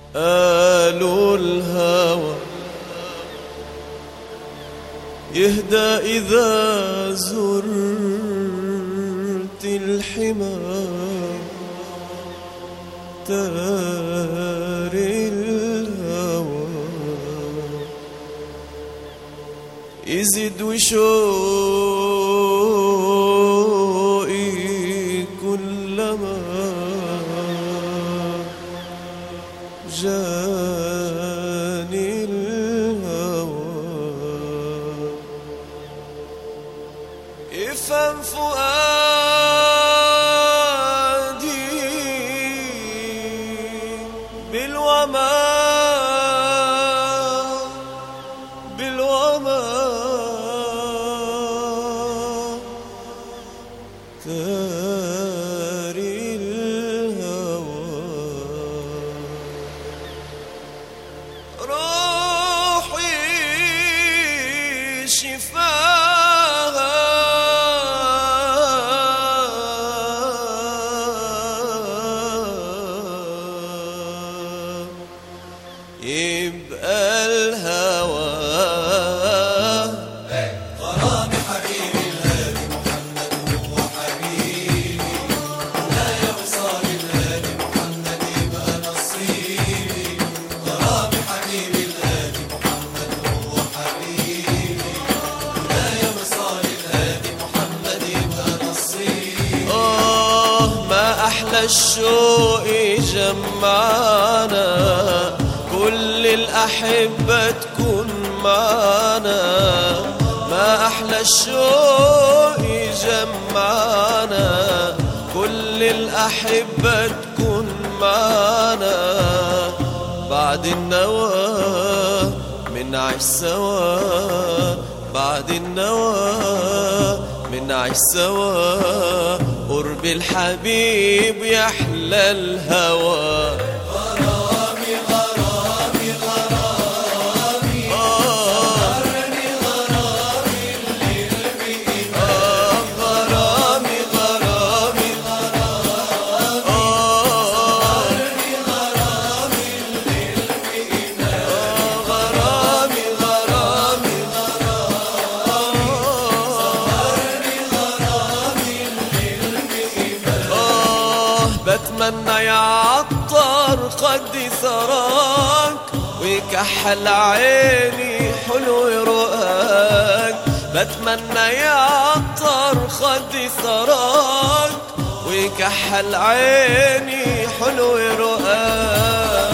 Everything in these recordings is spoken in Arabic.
قالوا الهوى يهدى إذا زرت الحمى، تاري الهوى يزيد وشوقي كلما جاني الهوى. افهم فؤادي بالوما تاري الهوى. روحي شفاها يبقى الهوى. غرام حبيبي الهادي محمد هو حبيبي، لا يا وصال الهادي محمد يبقى نصيبي. غرام حبيبي الهادي محمد هو حبيبي، لا يا وصال الهادي محمد يبقى نصيبي. ما أحلى الشوق جمعنا، كل الأحبة تكون معنا. ما أحلى الشوق جمعنا، كل الأحبة تكون معنا. بعد النوى منعيش سوا، بعد النوى منعيش سوا. قرب الحبيب يحلى الهوى. غرامي غرامي غرامي سهرني غرامي الليل بإيمان. غرامي غرامي سهرني غرامي الليل بإيمان. غرامي غرامي سهرني غرامي الليل بإيمان. بتمنى يعطر خدي ثراك، ويكحل عيني حلو رؤاك. بتمنى يعطر خدي ثراك، ويكحل عيني حلو رؤاك.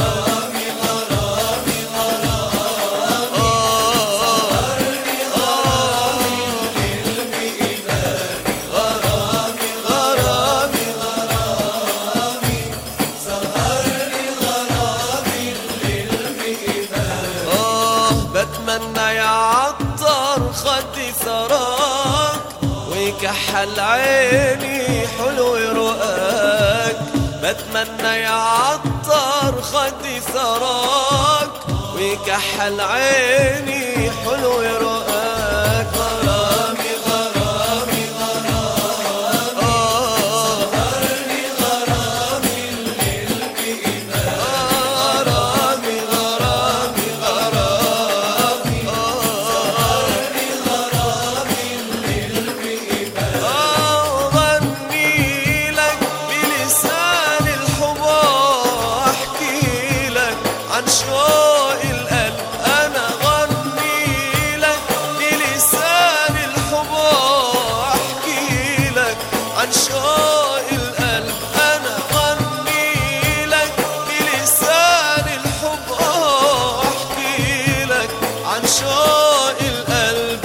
بتمنى يعطر خدي ثراك، ويكحل عيني حلو رؤاك. بتمنى يعطر خدي ثراك، ويكحل عيني حلو رؤاك. غرامي غرامي سهرني غرامي الليل بإيمان. غرامي غرامي سهرني غرامي الليل بإيمان. أغني لك بلسان الحب، أحكي لك عن شوق القلب. أنا أغني لك بلسان الحب، أحكي لك عن شوق القلب. أنا أغني لك بلسان الحب، أحكي لك عن شوق القلب.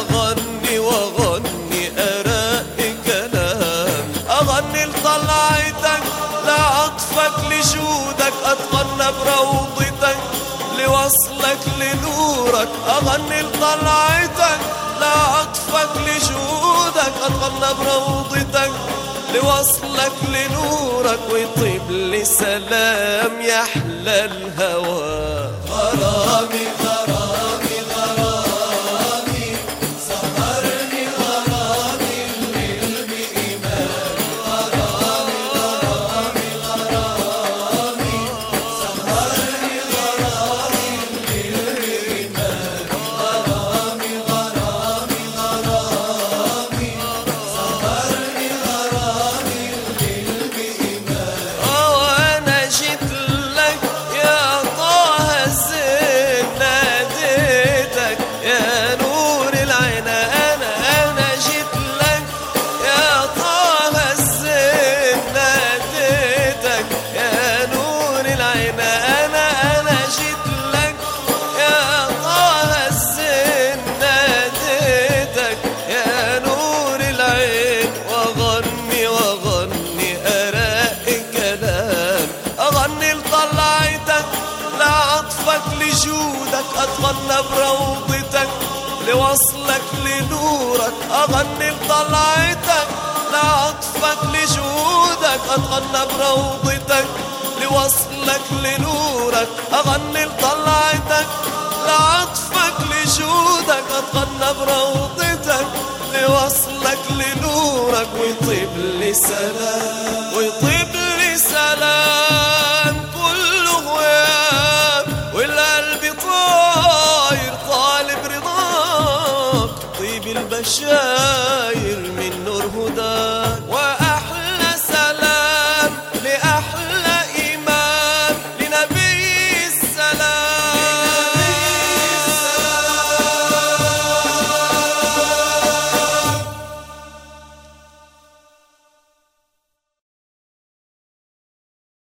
وأغني أرق كلام، أغني لطلعتك لعطفك لجودك. أتغنى بروضتك لوصلك لنورك. أغني لطلعتك لعطفك لجودك. أتغنى بروضتك لوصلك لنورك. ويطيب لي سلام يحلى الهوى. غرامي غرامي غرامي سهرني غرامي الليل بإيمان. غرامي غرامي غرامي سهرني أتغنى بروضتك لوصلك لنورك، أغني لطلعتك لعطفك لجودك، أتغنى بروضتك لوصلك لنورك، أغني لطلعتك لعطفك لجودك، أتغنى بروضتك لوصلك لنورك، ويطيب لي سلام ويطيب لي سلام كله غياب، والقلب طاير طالب رضاك، طيب البشاير